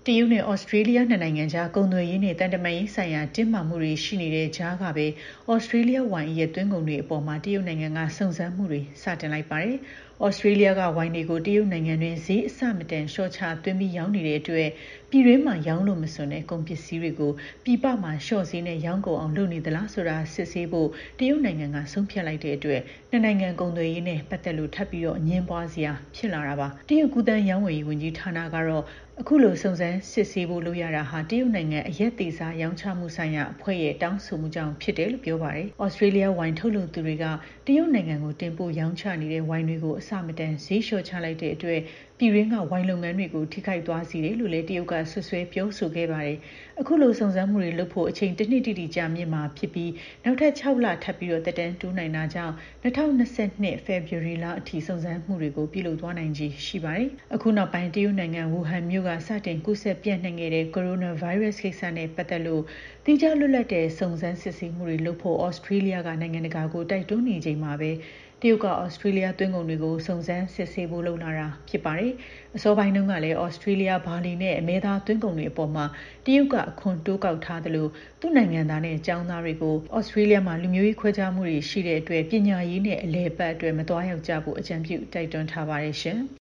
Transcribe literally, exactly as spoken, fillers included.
တရုတ်နဲ့ဩစတြေးလျနှစ်နိုင်ငံကြားကုန်သွယ်ရေးနဲ့တန်တမာရေးဆိုင်ရာတင်းမာမှုတွေရှိနေတဲ့ကြားကပဲဩစတြေးလျဝိုင်ရဲ့သွင်းကုန်တွေအပေါ်မှာတရုတ်နိုင်ငံကစုံစမ်းမှုတွေစတင်လိုက်ပါတယ်။ဩစတြေးလျကဝိုင်တွေကိုတရုတ်နိုင်ငံတွင်ဈေးအဆမတန်လျှော့ချသွင်းပြီးရောင်းနေတဲ့အတွက်ပြည်တွင်းမှာရောင်းလို့မစွန်တဲ့ကုန်ပစ္စည်းတွေကိုပြည်ပမှာလျှော့ဈေးနဲ့ရောင်းကုန်အောင်လုပ်နေသလားဆိုတာစစ်ဆေးဖို့တရုတ်နိုင်ငံကဆုံးဖြတ်လိုက်တဲ့အတွက်နှစ်နိုင်ငံကုန်သွယ်ရေးနဲ့ပတ်သက်လို့ထပ်ပြီးတော့အငြင်းပွားစရာဖြစ်လာတာပါ။တရုတ်ကူးသန်းရောင်းဝယ်ရေးဝန်ကြီးဌာနကတော့အခုလိုစုံစမ်းစစ်ဆေးဖို့လုပ်ရတာဟာတရုတ်နိုင်ငံအရက်သေးစားရောင်းချမှုဆိုင်ရာအဖွဲ့ရဲ့တောင်းဆိုမှုကြောင့်ဖြစ်တယ်လို့ပြောပါတယ်။ဩစတြေးလျဝိုင်ထုတ်လုပ်သူတွေကတရုတ်နိုင်ငံကိုတင်ပို့ရောင်းချနေတဲ့ဝိုင်တွေကိုအဆမတန်ဈေးလျှော့ချလိုက်တဲ့အတွက်ပြည်တွင်းကဝိုင်လုပ်ငန်းတွေကိုထိခိုက်သွားစေတယ်လို့လည်းတရုတ်ကဆွဆွဲပြောဆိုခဲ့ပါတယ်။အခုလိုစုံစမ်းမှုတွေလုပ်ဖို့အချိန်တစ်နှစ်တိတိကြာမြင့်မှာဖြစ်ပြီးနောက်ထပ်၆လထပ်ပြီးတော့တက်တန်းတိုးနိုင်တာကြောင့်၂၀၂၂ဖေဖော်ဝါရီလအထိစုံစမ်းမှုတွေကိုပြုလုပ်သွားနိုင်ခြေရှိပါတယ်။အခုနောက်ပိုင်းတရုတ်နိုင်ငံဝူဟန်မြို့ကစတင်ကူးစက်ပြန့်နှံ့ခဲ့တဲ့ကိုရိုနာဗိုင်းရပ်စ်ကိစ္စနဲ့ပတ်သက်လို့သီးခြားလွတ်လပ်တဲ့စုံစမ်းစစ်ဆေးမှုတွေလုပ်ဖို့ဩစတြေးလျကနိုင်ငံတကာကိုတိုက်တွန်းနေချိန်မှာပဲတရုတ်ကဩစတြေးလျသွင်းကုန်တွေကိုစုံစမ်းစစ်ဆေးဖို့လုပ်လာတာဖြစ်ပါတယ်။အစောပိုင်းတုန်းကလည်းဩစတြေးလျဘာလီနဲ့အမဲသားသွင်းကုန်တွေအပေါ်မှာတရုတ်ကအခွန်တိုးကောက်ထားသလိုသူ့နိုင်ငံသားနဲ့ကျောင်းသားတွေကိုဩစတြေးလျမှာလူမျိုးရေးခွဲခြားမှုတွေရှိတဲ့အတွက်ပညာရေးနဲ့အလည်အပတ်အတွက်မသွားရောက်ကြဖို့အကြံပြုတိုက်တွန်းထားပါတယ်ရှင်။